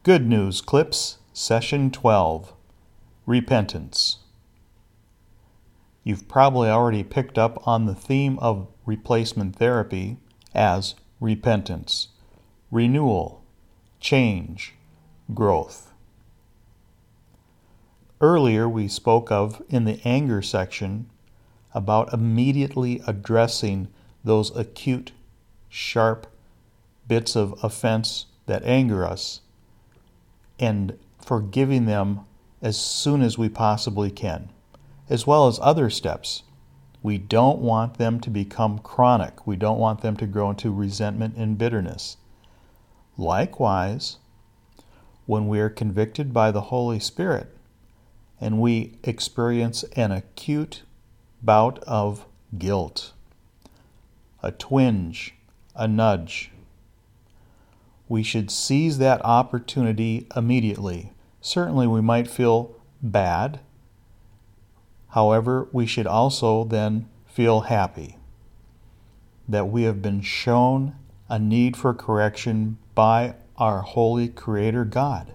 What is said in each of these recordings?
Good News Clips, Session 12, Repentance. You've probably already picked up on the theme of replacement therapy as repentance, renewal, change, growth. Earlier we spoke of, in the anger section, about immediately addressing those acute, sharp bits of offense that anger us and forgiving them as soon as we possibly can, as well as other steps. We don't want them to become chronic. We don't want them to grow into resentment and bitterness. Likewise, when we are convicted by the Holy Spirit and we experience an acute bout of guilt, a twinge, a nudge, we should seize that opportunity immediately. Certainly we might feel bad. However, we should also then feel happy that we have been shown a need for correction by our holy Creator God.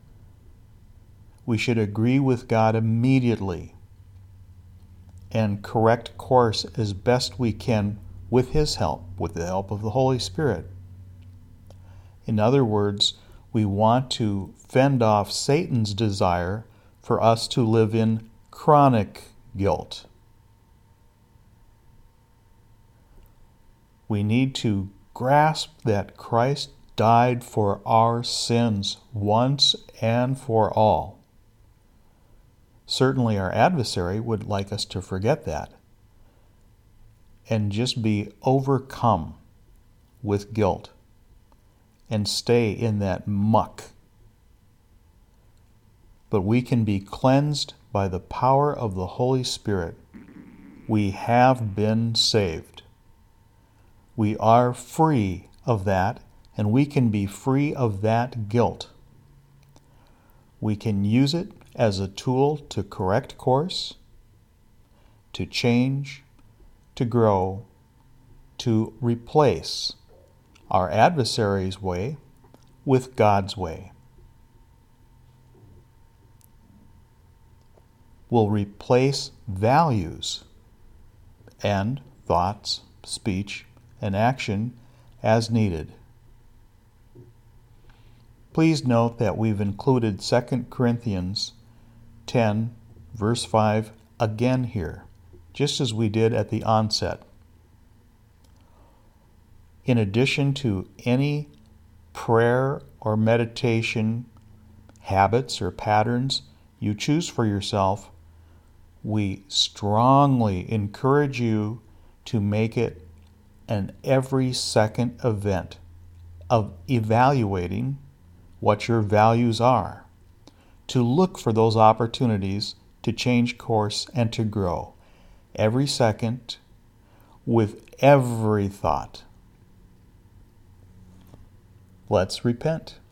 We should agree with God immediately and correct course as best we can with His help, with the help of the Holy Spirit. In other words, we want to fend off Satan's desire for us to live in chronic guilt. We need to grasp that Christ died for our sins once and for all. Certainly our adversary would like us to forget that and just be overcome with guilt and stay in that muck. But we can be cleansed by the power of the Holy Spirit. We have been saved. We are free of that, and we can be free of that guilt. We can use it as a tool to correct course, to change, to grow, to replace our adversary's way with God's way. We'll replace values and thoughts, speech, and action as needed. Please note that we've included 2 Corinthians 10, verse 5 again here, just as we did at the onset. In addition to any prayer or meditation habits or patterns you choose for yourself, we strongly encourage you to make it an every second event of evaluating what your values are, to look for those opportunities to change course and to grow every second with every thought. Let's repent.